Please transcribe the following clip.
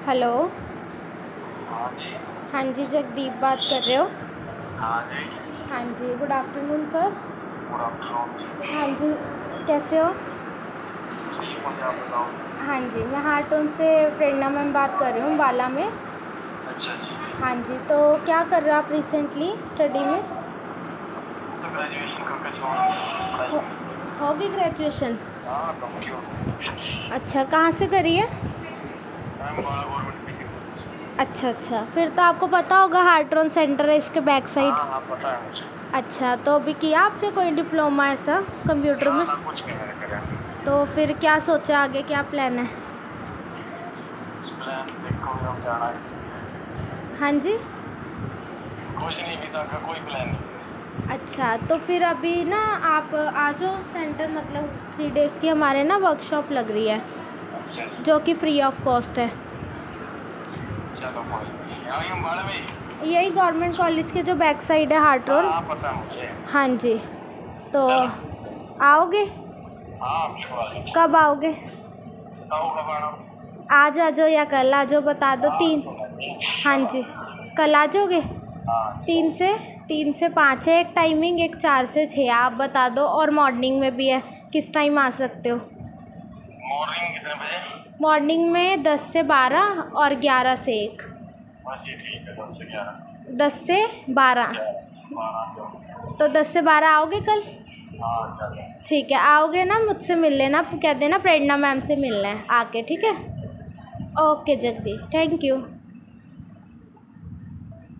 Hello. हाँ जी। हाँ जी, जगदीप बात कर रहे हो? हाँ जी। हाँ जी, good afternoon sir. Good afternoon. हाँ जी, कैसे हो? ठीक मुझे आप बताओ। हाँ जी, मैं हार्टोन से प्रेरणा मैम बात कर रही हूँ, बाला में। अच्छा जी। हाँ जी, तो क्या कर रहे हो आप रिसेंटली स्टडी में? तो ग्रेजुएशन करके छोड़ हो होगी ग्रेजुएशन? हाँ कम क्यों। अच्छा, कहाँ से करी है? Ma'am Bala government PT. अच्छा, फिर तो आपको पता होगा हार्टोन सेंटर है इसके बैक साइड। हाँ पता है मुझे। अच्छा, तो अभी किया आपने कोई डिप्लोमा ऐसा कंप्यूटर में? ना कुछ नहीं मैंने करा। तो फिर क्या सोचा आगे, क्या प्लान है? प्लान देखो अब जाना है। हाँ जी। कुछ नहीं अभी तक का कोई प्लान नहीं। अच्छा, तो फिर अभी ना आप आ जाओ सेंटर, मतलब 3 डेज़ की हमारे ना वर्कशॉप लग रही है अच्छा जी। जो कि फ्री ऑफ कॉस्ट है। चलो कोई नहीं यहाँ हम बाड़े में यही गवर्नमेंट कॉलेज के जो बैक साइड है हार्ट रोड। हाँ पता है मुझे। हाँ जी, तो चलो। आओगे? हाँ बिल्कुल। कब आओगे? बताओ कब आना। आज आ जाओ या कल आ जाओ, बता दो। हाँ 3। तो नहीं। हाँ जी, कल आ जाओगे? हाँ 3 से 5 है एक टाइमिंग, एक 4 से 6, आप बता दो। और मॉर्निंग में भी है, किस टाइम आ सकते हो? मॉर्निंग कितने बजे? मॉर्निंग में 10 से 12 और 11 से 1। बस ये ठीक है 10 से 11। 10 से 12। 12 जो। तो 10 से 12 आओगे कल? हाँ चलो। ठीक है, आओगे ना, मुझसे मिल लेना, कह देना प्रेरणा मैम से मिलना है आके, ठीक है? Okay Jagdeep, thank you.